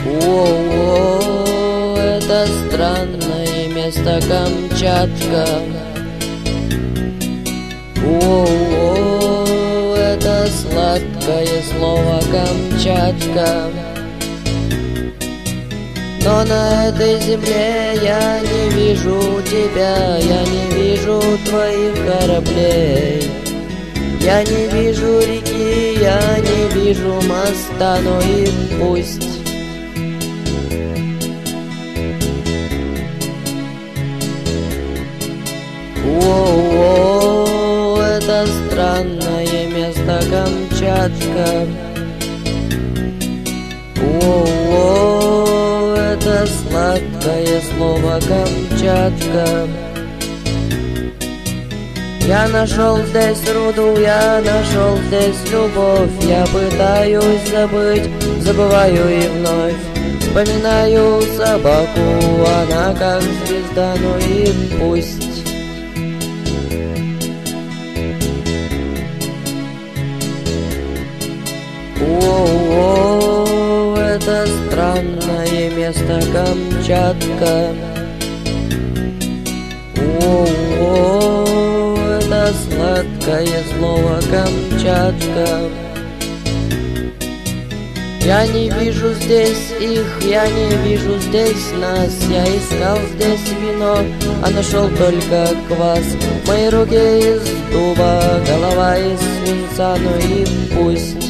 О, это странное место Камчатка. О, это сладкое слово Камчатка. Но на этой земле я не вижу тебя, я не вижу твоих кораблей. Я не вижу реки, я не вижу моста, но и пусть. О, это странное место Камчатка. О, это сладкое слово Камчатка. Я нашел здесь руду, я нашел здесь любовь. Я пытаюсь забыть, забываю и вновь вспоминаю собаку, она как звезда, ну и пусть. О, это странное место Камчатка. О, это сладкое слово Камчатка. Я не вижу здесь их, я не вижу здесь нас. Я искал здесь вино, а нашел только квас. Мои руки из дуба, голова из свинца, ну и пусть.